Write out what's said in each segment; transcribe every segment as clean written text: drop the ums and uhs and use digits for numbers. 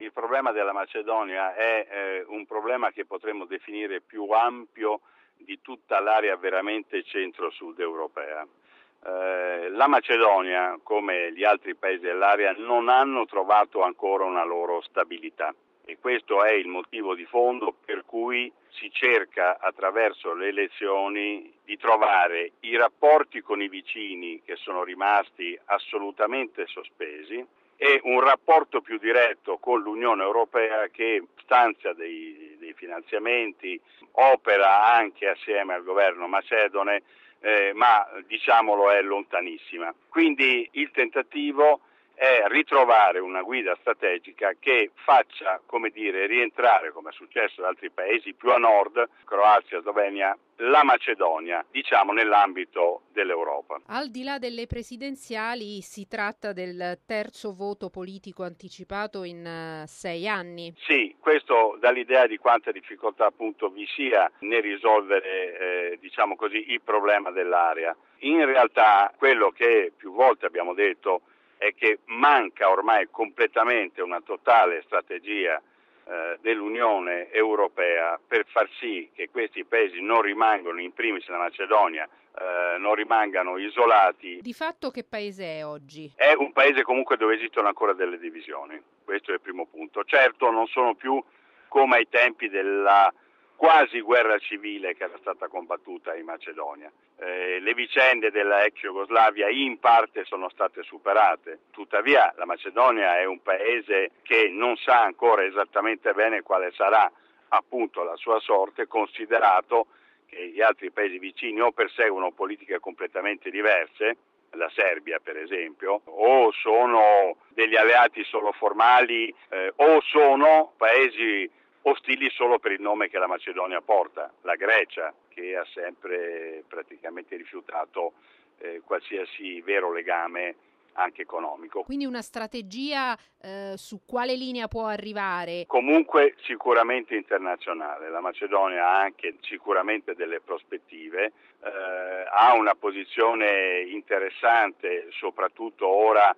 Il problema della Macedonia è un problema che potremmo definire più ampio di tutta l'area veramente centro-sud europea. La Macedonia, come gli altri paesi dell'area, non hanno trovato ancora una loro stabilità e questo è il motivo di fondo per cui si cerca attraverso le elezioni di trovare i rapporti con i vicini che sono rimasti assolutamente sospesi e un rapporto più diretto con l'Unione Europea che stanzia dei finanziamenti, opera anche assieme al governo macedone, ma diciamolo è lontanissima. Quindi il tentativo è ritrovare una guida strategica che faccia, rientrare, come è successo in altri paesi più a nord, Croazia, Slovenia, la Macedonia, nell'ambito dell'Europa. Al di là delle presidenziali si tratta del terzo voto politico anticipato in 6 anni. Sì, questo dà l'idea di quanta difficoltà appunto vi sia nel risolvere il problema dell'area. In realtà quello che più volte abbiamo detto è che manca ormai completamente una totale strategia dell'Unione Europea per far sì che questi paesi non rimangano, in primis la Macedonia, non rimangano isolati. Di fatto che paese è oggi? È un paese comunque dove esistono ancora delle divisioni, questo è il primo punto. Certo non sono più come ai tempi della quasi guerra civile che era stata combattuta in Macedonia. Le vicende della ex Jugoslavia in parte sono state superate, tuttavia la Macedonia è un paese che non sa ancora esattamente bene quale sarà appunto la sua sorte, considerato che gli altri paesi vicini o perseguono politiche completamente diverse, la Serbia per esempio, o sono degli alleati solo formali o sono paesi ostili solo per il nome che la Macedonia porta, la Grecia, che ha sempre praticamente rifiutato qualsiasi vero legame anche economico. Quindi una strategia su quale linea può arrivare? Comunque sicuramente internazionale, la Macedonia ha anche sicuramente delle prospettive, ha una posizione interessante soprattutto ora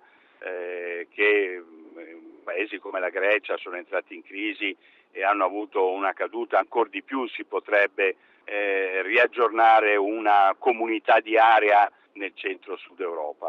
che paesi come la Grecia sono entrati in crisi e hanno avuto una caduta, ancor di più si potrebbe riaggiornare una comunità di area nel centro-sud Europa.